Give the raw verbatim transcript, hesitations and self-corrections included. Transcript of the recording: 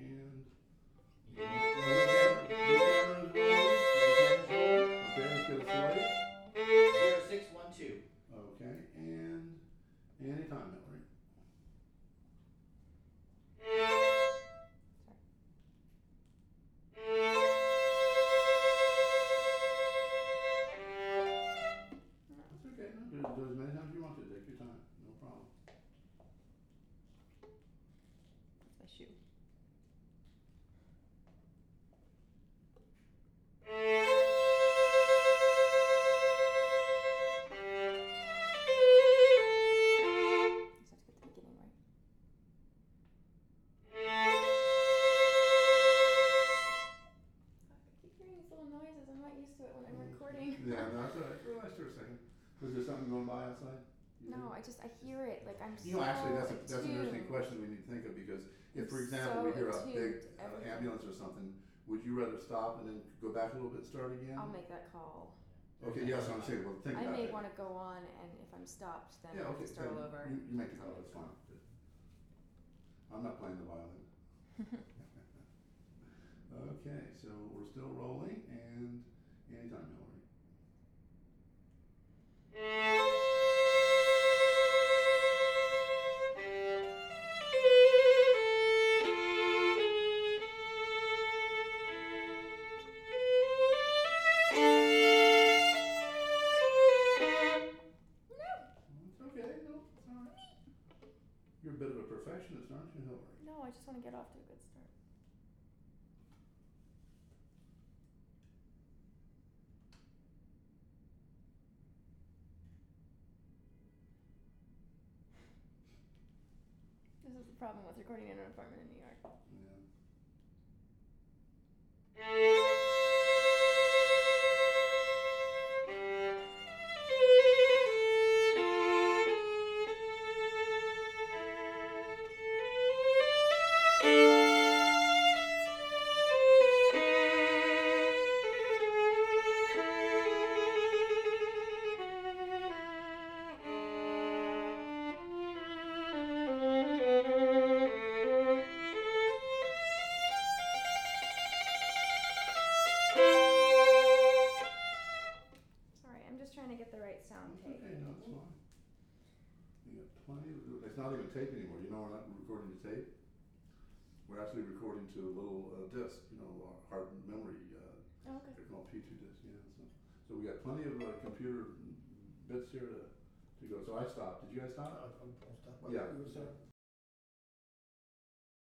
and You can roll the camera, the camera is rolling, the camera's rolling. okay, let's get it started. Zero six one two. Okay, and anytime, Hillary. That's okay, no, do, do as many times as you want to, take your time, no problem. That's my shoe. Just have to get the beginning right. I keep hearing these little noises. I'm not used to it when I'm recording. Yeah, no, that's all right, relax for a second. Was there something going by outside? You No, did? I just I hear it like I'm You know, so actually, that's a, that's an interesting attuned. question we need to think of, because if, for I'm example, so we hear a attuned big to uh, everything. ambulance or something, would you rather stop and then go back a little bit and start again? I'll make that call. Okay, yes, I'm saying, well, think I about may that. want to go on, and if I'm stopped, then Yeah, I'll okay, just start all then over. you, you make the I'll call, make that's the fine. Good. I'm not playing the violin. Okay, so we're still rolling, and anytime, Hillary. It's okay, no, it's all right. You're a bit of a perfectionist, aren't you, Hillary? No, I just want to get off to a good start. This is the problem with recording in an apartment in New York. Yeah. Sorry, I'm just trying to get the right sound It's tape. okay, no, it's fine. You got plenty of, it's not even tape anymore, you know, we're not recording to tape. We're actually recording to a little uh, disc, you know, uh, hard memory, uh, Oh, okay. they're called P two discs, yeah, so. So we got plenty of uh, computer bits here to, to go, so I stopped, did you guys stop? I'll, I'll stop by Yeah. you a second.